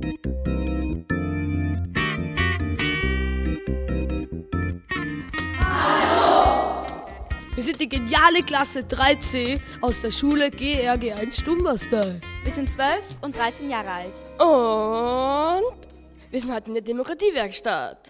Wir sind die geniale Klasse 3C aus der Schule GRG1 Stumberstal. Wir sind 12 und 13 Jahre alt. Und wir sind heute in der Demokratiewerkstatt.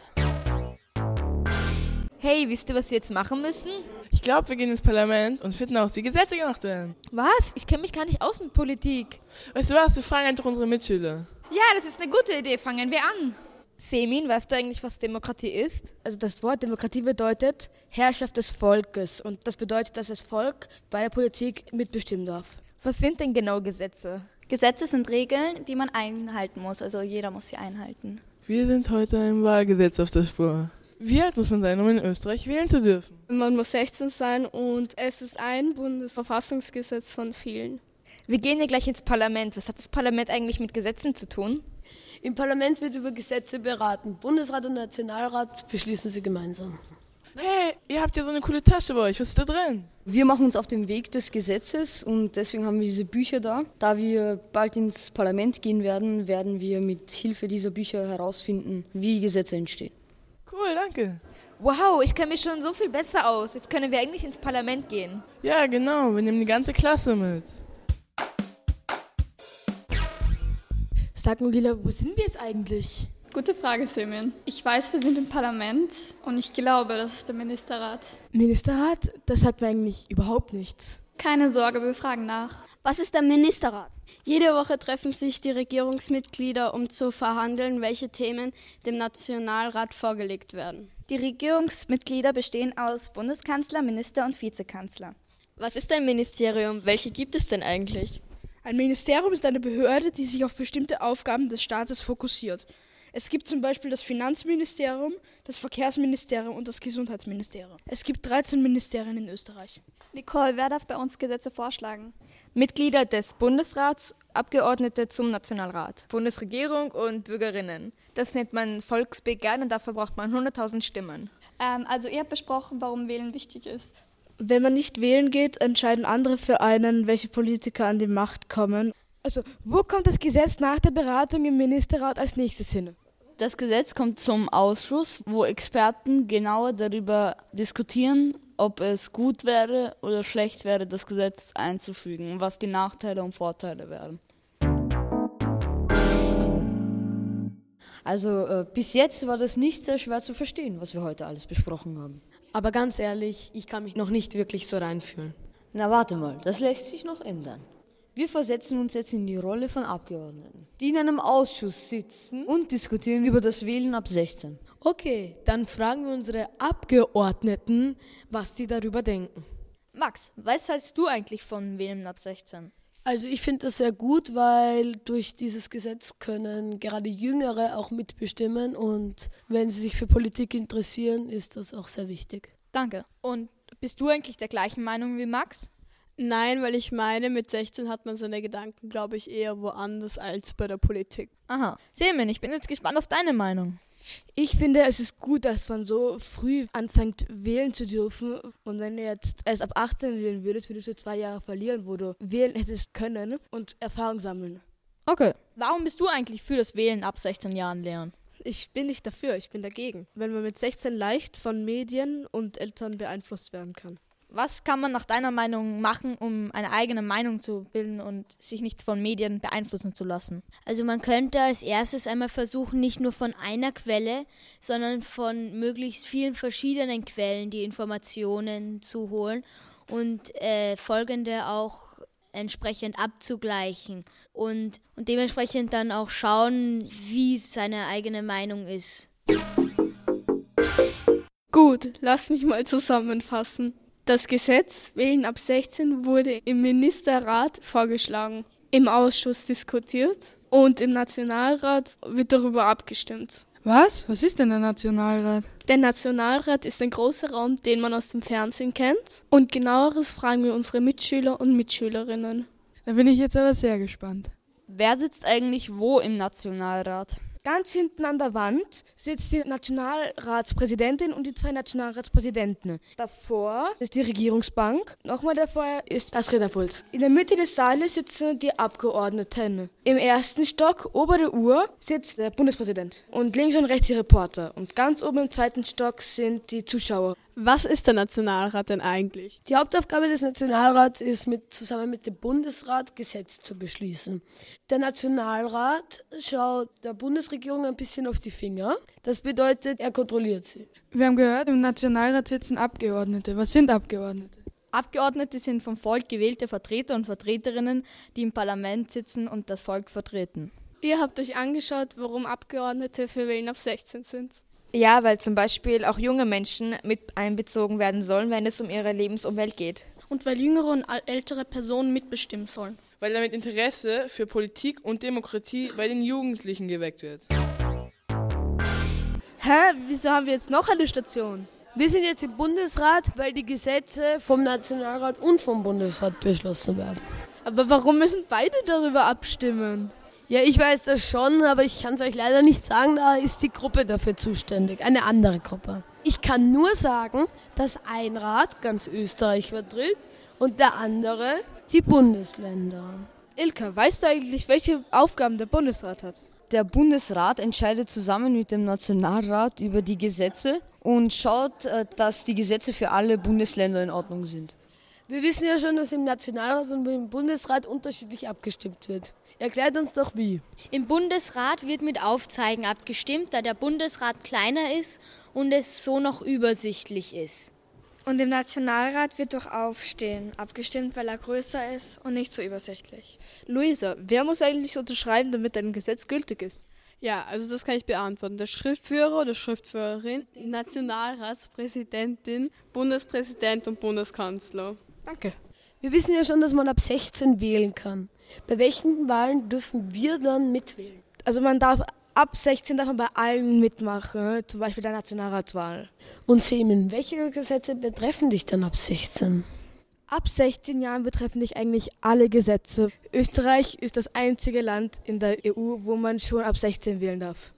Hey, wisst ihr, was wir jetzt machen müssen? Ich glaube, wir gehen ins Parlament und finden aus, wie Gesetze gemacht werden. Was? Ich kenne mich gar nicht aus mit Politik. Weißt du was, wir fragen einfach unsere Mitschüler. Ja, das ist eine gute Idee. Fangen wir an. Semin, weißt du eigentlich, was Demokratie ist? Also das Wort Demokratie bedeutet Herrschaft des Volkes. Und das bedeutet, dass das Volk bei der Politik mitbestimmen darf. Was sind denn genau Gesetze? Gesetze sind Regeln, die man einhalten muss. Also jeder muss sie einhalten. Wir sind heute einem Wahlgesetz auf der Spur. Wie alt muss man sein, um in Österreich wählen zu dürfen? Man muss 16 sein und es ist ein Bundesverfassungsgesetz von vielen. Wir gehen hier gleich ins Parlament. Was hat das Parlament eigentlich mit Gesetzen zu tun? Im Parlament wird über Gesetze beraten. Bundesrat und Nationalrat beschließen sie gemeinsam. Hey, ihr habt ja so eine coole Tasche bei euch. Was ist da drin? Wir machen uns auf den Weg des Gesetzes und deswegen haben wir diese Bücher da. Da wir bald ins Parlament gehen werden, werden wir mit Hilfe dieser Bücher herausfinden, wie Gesetze entstehen. Cool, danke. Wow, ich kenne mich schon so viel besser aus. Jetzt können wir eigentlich ins Parlament gehen. Ja, genau. Wir nehmen die ganze Klasse mit. Sag mal, Lila, wo sind wir jetzt eigentlich? Gute Frage, Semin. Ich weiß, wir sind im Parlament und ich glaube, das ist der Ministerrat. Ministerrat? Das hat mir eigentlich überhaupt nichts. Keine Sorge, wir fragen nach. Was ist der Ministerrat? Jede Woche treffen sich die Regierungsmitglieder, um zu verhandeln, welche Themen dem Nationalrat vorgelegt werden. Die Regierungsmitglieder bestehen aus Bundeskanzler, Minister und Vizekanzler. Was ist ein Ministerium? Welche gibt es denn eigentlich? Ein Ministerium ist eine Behörde, die sich auf bestimmte Aufgaben des Staates fokussiert. Es gibt zum Beispiel das Finanzministerium, das Verkehrsministerium und das Gesundheitsministerium. Es gibt 13 Ministerien in Österreich. Nicole, wer darf bei uns Gesetze vorschlagen? Mitglieder des Bundesrats, Abgeordnete zum Nationalrat, Bundesregierung und Bürgerinnen. Das nennt man Volksbegehren und dafür braucht man 100.000 Stimmen. Also ihr habt besprochen, warum Wählen wichtig ist. Wenn man nicht wählen geht, entscheiden andere für einen, welche Politiker an die Macht kommen. Also, wo kommt das Gesetz nach der Beratung im Ministerrat als nächstes hin? Das Gesetz kommt zum Ausschuss, wo Experten genauer darüber diskutieren, ob es gut wäre oder schlecht wäre, das Gesetz einzufügen und was die Nachteile und Vorteile wären. Also bis jetzt war das nicht sehr schwer zu verstehen, was wir heute alles besprochen haben. Aber ganz ehrlich, ich kann mich noch nicht wirklich so reinfühlen. Na warte mal, das lässt sich noch ändern. Wir versetzen uns jetzt in die Rolle von Abgeordneten, die in einem Ausschuss sitzen und diskutieren über das Wählen ab 16. Okay, dann fragen wir unsere Abgeordneten, was die darüber denken. Max, was hältst du eigentlich von Wählen ab 16? Also ich finde das sehr gut, weil durch dieses Gesetz können gerade Jüngere auch mitbestimmen und wenn sie sich für Politik interessieren, ist das auch sehr wichtig. Danke. Und bist du eigentlich der gleichen Meinung wie Max? Nein, weil ich meine, mit 16 hat man seine Gedanken, glaube ich, eher woanders als bei der Politik. Aha. Semin, ich bin jetzt gespannt auf deine Meinung. Ich finde, es ist gut, dass man so früh anfängt, wählen zu dürfen. Und wenn du jetzt erst ab 18 wählen würdest, würdest du 2 Jahre verlieren, wo du wählen hättest können und Erfahrung sammeln. Okay. Warum bist du eigentlich für das Wählen ab 16 Jahren, Leon? Ich bin nicht dafür, ich bin dagegen. Wenn man mit 16 leicht von Medien und Eltern beeinflusst werden kann. Was kann man nach deiner Meinung machen, um eine eigene Meinung zu bilden und sich nicht von Medien beeinflussen zu lassen? Also man könnte als erstes einmal versuchen, nicht nur von einer Quelle, sondern von möglichst vielen verschiedenen Quellen die Informationen zu holen und folgende auch entsprechend abzugleichen und dementsprechend dann auch schauen, wie seine eigene Meinung ist. Gut, lass mich mal zusammenfassen. Das Gesetz Wählen ab 16 wurde im Ministerrat vorgeschlagen, im Ausschuss diskutiert und im Nationalrat wird darüber abgestimmt. Was? Was ist denn der Nationalrat? Der Nationalrat ist ein großer Raum, den man aus dem Fernsehen kennt. Und genaueres fragen wir unsere Mitschüler und Mitschülerinnen. Da bin ich jetzt aber sehr gespannt. Wer sitzt eigentlich wo im Nationalrat? Ganz hinten an der Wand sitzt die Nationalratspräsidentin und die 2 Nationalratspräsidenten. Davor ist die Regierungsbank. Nochmal davor ist das Rednerpult. In der Mitte des Saales sitzen die Abgeordneten. Im ersten Stock, ober der Uhr, sitzt der Bundespräsident. Und links und rechts die Reporter. Und ganz oben im zweiten Stock sind die Zuschauer. Was ist der Nationalrat denn eigentlich? Die Hauptaufgabe des Nationalrats ist, zusammen mit dem Bundesrat Gesetze zu beschließen. Der Nationalrat schaut der Bundesregierung ein bisschen auf die Finger. Das bedeutet, er kontrolliert sie. Wir haben gehört, im Nationalrat sitzen Abgeordnete. Was sind Abgeordnete? Abgeordnete sind vom Volk gewählte Vertreter und Vertreterinnen, die im Parlament sitzen und das Volk vertreten. Ihr habt euch angeschaut, warum Abgeordnete für Wählen ab 16 sind. Ja, weil zum Beispiel auch junge Menschen mit einbezogen werden sollen, wenn es um ihre Lebensumwelt geht. Und weil jüngere und ältere Personen mitbestimmen sollen. Weil damit Interesse für Politik und Demokratie bei den Jugendlichen geweckt wird. Wieso haben wir jetzt noch eine Station? Wir sind jetzt im Bundesrat, weil die Gesetze vom Nationalrat und vom Bundesrat beschlossen werden. Aber warum müssen beide darüber abstimmen? Ja, ich weiß das schon, aber ich kann es euch leider nicht sagen, da ist die Gruppe dafür zuständig, eine andere Gruppe. Ich kann nur sagen, dass ein Rat ganz Österreich vertritt und der andere die Bundesländer. Ilka, weißt du eigentlich, welche Aufgaben der Bundesrat hat? Der Bundesrat entscheidet zusammen mit dem Nationalrat über die Gesetze und schaut, dass die Gesetze für alle Bundesländer in Ordnung sind. Wir wissen ja schon, dass im Nationalrat und im Bundesrat unterschiedlich abgestimmt wird. Erklärt uns doch wie. Im Bundesrat wird mit Aufzeigen abgestimmt, da der Bundesrat kleiner ist und es so noch übersichtlich ist. Und im Nationalrat wird durch Aufstehen abgestimmt, weil er größer ist und nicht so übersichtlich. Luisa, wer muss eigentlich unterschreiben, damit ein Gesetz gültig ist? Ja, also das kann ich beantworten. Der Schriftführer oder Schriftführerin, Nationalratspräsidentin, Bundespräsident und Bundeskanzler. Danke. Wir wissen ja schon, dass man ab 16 wählen kann. Bei welchen Wahlen dürfen wir dann mitwählen? Also ab 16 darf man bei allen mitmachen, zum Beispiel der Nationalratswahl. Und Seemin, welche Gesetze betreffen dich dann ab 16? Ab 16 Jahren betreffen dich eigentlich alle Gesetze. Österreich ist das einzige Land in der EU, wo man schon ab 16 wählen darf.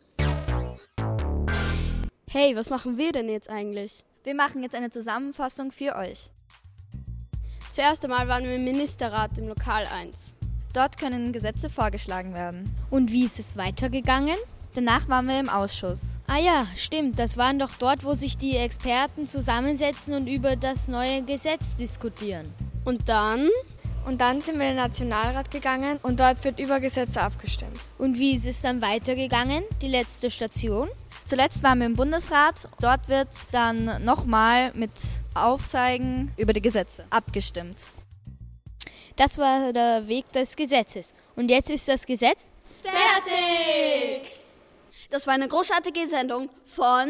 Hey, was machen wir denn jetzt eigentlich? Wir machen jetzt eine Zusammenfassung für euch. Zuerst einmal waren wir im Ministerrat im Lokal 1. Dort können Gesetze vorgeschlagen werden. Und wie ist es weitergegangen? Danach waren wir im Ausschuss. Ah ja, stimmt. Das waren doch dort, wo sich die Experten zusammensetzen und über das neue Gesetz diskutieren. Und dann? Und dann sind wir in den Nationalrat gegangen und dort wird über Gesetze abgestimmt. Und wie ist es dann weitergegangen? Die letzte Station? Zuletzt waren wir im Bundesrat. Dort wird dann nochmal mit Aufzeigen über die Gesetze abgestimmt. Das war der Weg des Gesetzes. Und jetzt ist das Gesetz fertig! Das war eine großartige Sendung von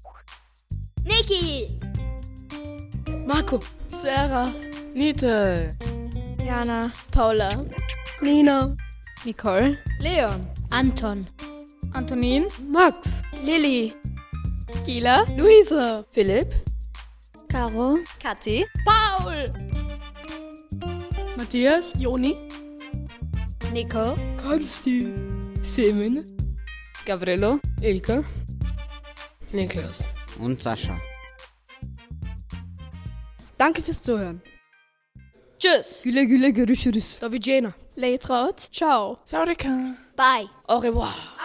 Niki, Marco, Sarah, Nita, Jana, Paula, Nina, Nicole, Leon, Anton, Antonin, Max, Lilly, Gila, Luisa, Philipp, Caro, Kathi, Paul, Matthias, Joni, Nico, Konsti, Seemin, Gavrilo, Ilka, Niklas und Sascha. Danke fürs Zuhören. tschüss, Güle, görüşürüz. Davidjena, Leitraut, ciao, Saurika. bye, au revoir.